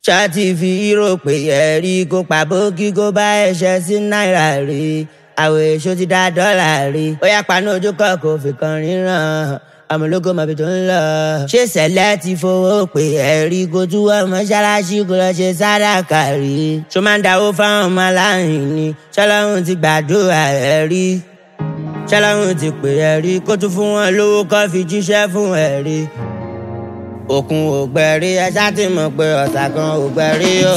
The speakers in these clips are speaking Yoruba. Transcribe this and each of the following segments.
ṣáàtì fi hírò pé ẹ̀rí kó pa bókí kó bá ẹ̀ṣẹ̀ sí náírà rí àwọ̀ èso ti dá dọ́là rí ó yá paná ojú kọ̀ kó fi kan ríran àmúlòkọ mọ̀bí tó ń lọ. ṣé sẹ̀lẹ̀ ti fowó pé ẹ̀rí kó tú wọ́n mọ́ṣáláṣí kó lọ ṣe sàdákà rí ṣó máa ń dáwó fáwọn ọmọ aláìní ṣọlọ́run ti gbàdúrà ẹ̀rí ṣọlọ́run ti pè ẹ̀rí kó tún fún wọn lówó kó fi jíṣẹ́ fún ẹ̀rí òkun ògbẹ̀rí ẹ ṣáà ti mọ̀ pé ọ̀sà kan ògbẹ̀rí o.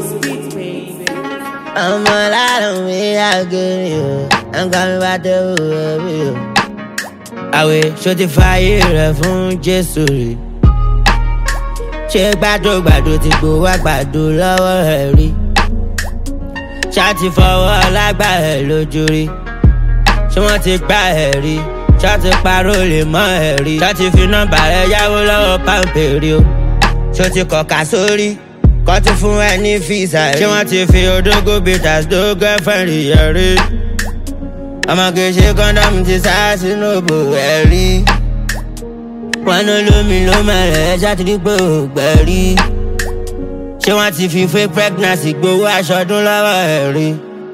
ọmọ lárùn mi àgẹ̀rì o nǹkan mi bá tẹ̀ wò ẹ̀rí o. àwẹ̀ ṣó ti fààyè rẹ̀ fún Jésù rí ṣé gbàdúgbàdú ti gbowó àgbàdo lọ́wọ́ ẹ̀ rí ṣáà ti fọwọ́ lágbà ẹ̀ lójú rí ṣé wọ́n ti gbá ẹ̀ rí ṣá ti parọ́ lè mọ́ ẹ̀rí ṣá ti fi nọ́mbà rẹ̀ yáwó lọ́wọ́ pàǹpẹ̀rẹ̀ o ṣó ti kọ̀ka sórí kọ́ ti fún ẹ ní fíìsà rí ṣé wọ́n ti fi odógó bitters dó gẹ́fẹ̀rì ẹ̀rí ọmọge ṣe kọ́ńdọ́mù ti sá sínú òbò ẹ̀rí wọn ní lómi ló mẹ́rẹ̀ ṣá ti rí pé ò gbẹ̀rí ṣé wọ́n ti fi fake pregnancy gbowó aṣọdún lọ́wọ́ ẹ̀rí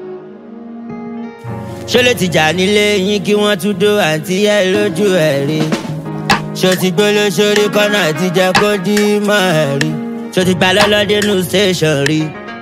ṣó lè ti jà nílé yín kí wọ́n tún dó àǹtí ẹ̀ lójú ẹ̀ rí ṣó ti gbó lóṣòrí kọ́nà ti jẹ́ kó dí mọ́ ẹ̀ rí ṣó ti gbà lọ́lọ́dé nù station rí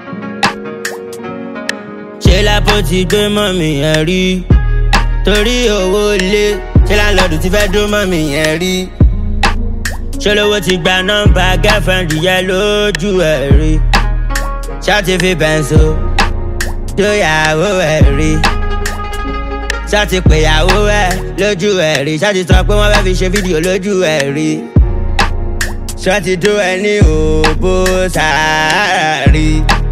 ṣé lápò ti gbé mọ́mì yẹn rí torí owó lé ṣé láńlọ́ọ̀dù ti fẹ́ dó mọ́mì yẹn rí ṣó lówó ti gba nọ́mbà girlfriend yẹn lójú ẹ̀ rí ṣá ti fi bẹ̀ǹsó dóyàwó ẹ̀ rí ṣá ti pèyàwó ẹ lójú ẹ rí ṣá ti sọ pé wọ́n fẹ́ fi ṣe fídíò lójú ẹ rí ṣá ti dó ẹ ní òbó sàárà rí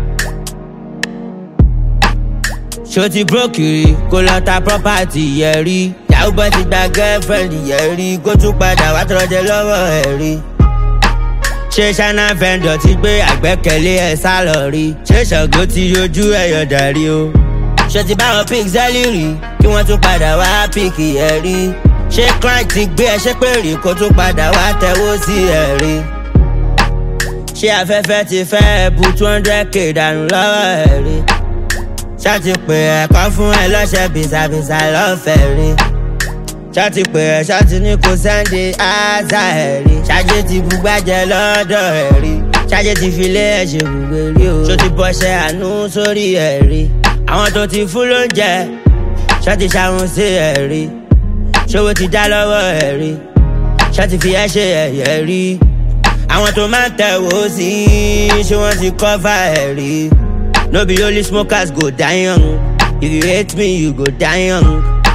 ṣó ti brókìrì kó lọ ta property yẹ rí yahoo boy ti gba girlfriend yẹ rí kó tún padà wá tọrọ jẹ lọ́wọ́ ẹ rí ṣé ṣáná vendor ti gbé àgbẹ́kẹ̀lé ẹ sálọ rí ṣé Ṣàngó ti yọjú ẹ̀yọ̀ dàrí o ṣé ti báwọn pixeli rí kí wọ́n tún padà wá píkì ẹ̀ rí ṣé client ti gbé ẹṣẹ́ pé rí kó tún padà wá tẹ̀wó sí ẹ̀ rí ṣé afẹ́fẹ́ ti fẹ́ bu 200k dànù lọ́wọ́ ẹ̀ rí ṣá ti pè ẹ̀kọ́ fún ẹ lọ́ṣẹ́ bìsàbìsà lọ́fẹ̀ẹ́ rí ṣá ti pè ẹ̀ ṣá ti ní kó sẹ́ndé áza ẹ̀ rí ṣáájú ti bugbájẹ lọ́dọ̀ ẹ̀ rí ṣáájú ti fi lé ẹ̀ ṣe gbùgbé rí o ṣó ti bọ́ṣẹ́ àánú sórí ẹ̀ rí àwọn tó ti fún lóúnjẹ ṣá ti ṣàwọn sí ẹ̀rí ṣòwò ti dá lọ́wọ́ ẹ̀rí ṣá ti fi ẹ́ ṣe ẹ̀yẹ rí àwọn tó máa ń tẹ̀wó sí ṣé wọ́n ti cover ẹ̀rí no be only smokers go die young if you hate me you go die young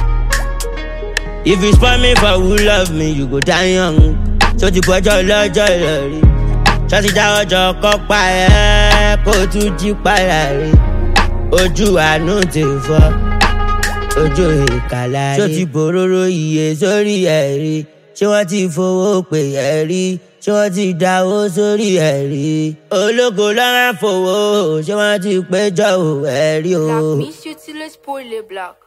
if you spoil me for who love me you go die young ṣó ti bọ́jọ́ lọ́jọ́ ìrọ̀rí ṣá ti dá ọjọ́ kọ́ pa ẹ́ kó tún jí padà rí ojú àánú ti fọ́ ojú ìkàlà rí ṣó ti bòróró iye sórí ẹ̀rí ṣé wọ́n ti fowó pè ẹ̀rí ṣé wọ́n ti dáwó sórí ẹ̀rí ológo lọ́rán fowó ṣé wọ́n ti péjọ ẹ̀rí o. Black, miss you till it's poorly black.